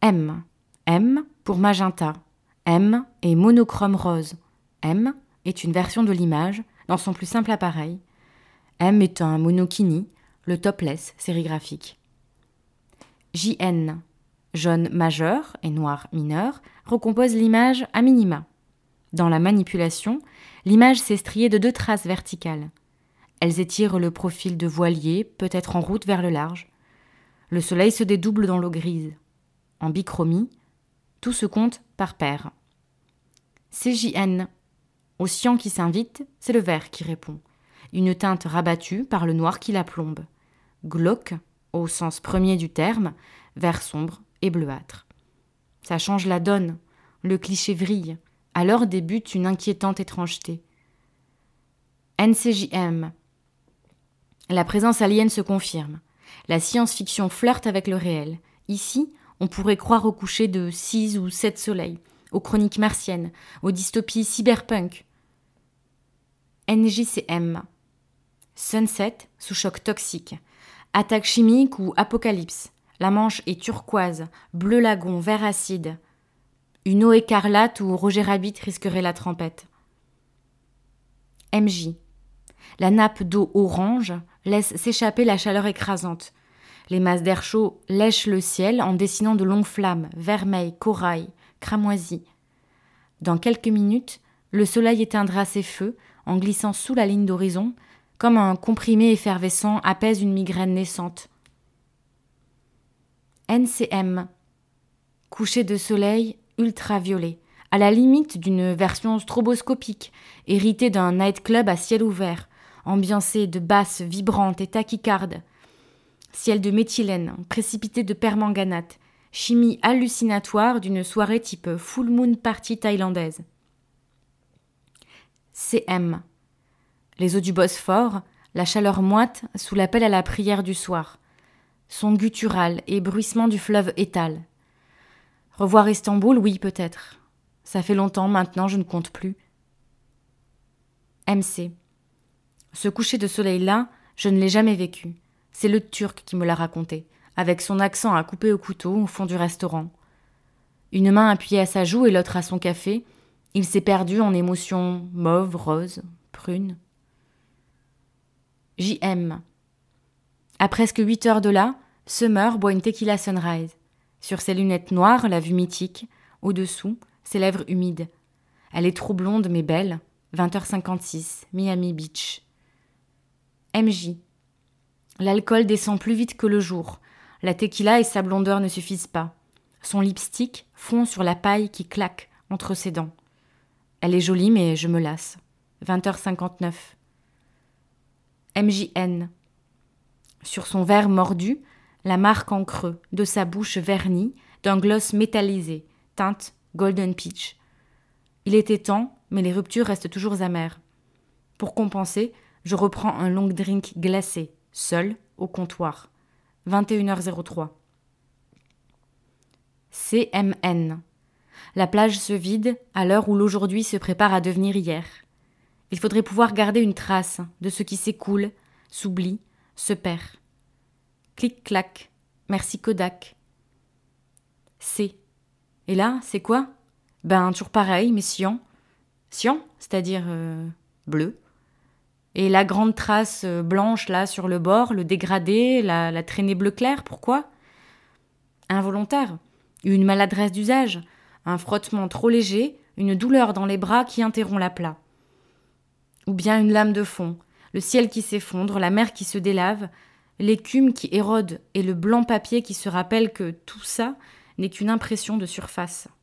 M. M pour magenta. M est monochrome rose. M est une version de l'image dans son plus simple appareil. M est un monokini, le topless sérigraphique. JN, jaune majeur et noir mineur, recompose l'image à minima. Dans la manipulation, l'image s'est striée de 2 traces verticales. Elles étirent le profil de voilier, peut-être en route vers le large. Le soleil se dédouble dans l'eau grise. En bichromie, tout se compte par paires. CJN, au cyan qui s'invite, c'est le vert qui répond. Une teinte rabattue par le noir qui la plombe. Glauque, au sens premier du terme, vert sombre et bleuâtre. Ça change la donne, le cliché vrille. Alors débute une inquiétante étrangeté. NCJM. La présence alienne se confirme. La science-fiction flirte avec le réel. Ici, on pourrait croire au coucher de 6 ou 7 soleils, aux chroniques martiennes, aux dystopies cyberpunk. NJCM. Sunset sous choc toxique. Attaque chimique ou apocalypse. La Manche est turquoise, bleu lagon, vert acide. Une eau écarlate où Roger Rabbit risquerait la trempette. MJ. La nappe d'eau orange laisse s'échapper la chaleur écrasante. Les masses d'air chaud lèchent le ciel en dessinant de longues flammes, vermeil, corail, cramoisi. Dans quelques minutes, le soleil éteindra ses feux en glissant sous la ligne d'horizon, comme un comprimé effervescent apaise une migraine naissante. NCM. Coucher de soleil ultraviolet, à la limite d'une version stroboscopique, héritée d'un nightclub à ciel ouvert, ambiancé de basses vibrantes et tachycardes. Ciel de méthylène, précipité de permanganate, chimie hallucinatoire d'une soirée type full moon party thaïlandaise. CM. Les eaux du Bosphore, la chaleur moite sous l'appel à la prière du soir. Son guttural et bruissement du fleuve étale. Revoir Istanbul, oui, peut-être. Ça fait longtemps, maintenant, je ne compte plus. MC. Ce coucher de soleil-là, je ne l'ai jamais vécu. C'est le Turc qui me l'a raconté, avec son accent à couper au couteau au fond du restaurant. Une main appuyée à sa joue et l'autre à son café, il s'est perdu en émotions mauve, rose, prune. JM. À presque 8 heures de là, Summer boit une tequila sunrise. Sur ses lunettes noires, la vue mythique. Au-dessous, ses lèvres humides. Elle est trop blonde mais belle. 20h56, Miami Beach. MJ. L'alcool descend plus vite que le jour. La tequila et sa blondeur ne suffisent pas. Son lipstick fond sur la paille qui claque entre ses dents. Elle est jolie mais je me lasse. 20h59. MJN. Sur son verre mordu, la marque en creux de sa bouche vernie d'un gloss métallisé, teinte golden peach. Il était temps, mais les ruptures restent toujours amères. Pour compenser, je reprends un long drink glacé, seul, au comptoir. 21h03. CMN. La plage se vide à l'heure où l'aujourd'hui se prépare à devenir hier. Il faudrait pouvoir garder une trace de ce qui s'écoule, s'oublie, se perd. Clic-clac, merci Kodak. C. Et là, c'est quoi ? Toujours pareil, mais cyan. Cyan, c'est-à-dire bleu. Et la grande trace blanche là sur le bord, le dégradé, la traînée bleu clair, pourquoi ? Involontaire, une maladresse d'usage, un frottement trop léger, une douleur dans les bras qui interrompt l'aplat. Ou bien une lame de fond, le ciel qui s'effondre, la mer qui se délave, l'écume qui érode et le blanc papier qui se rappelle que tout ça n'est qu'une impression de surface.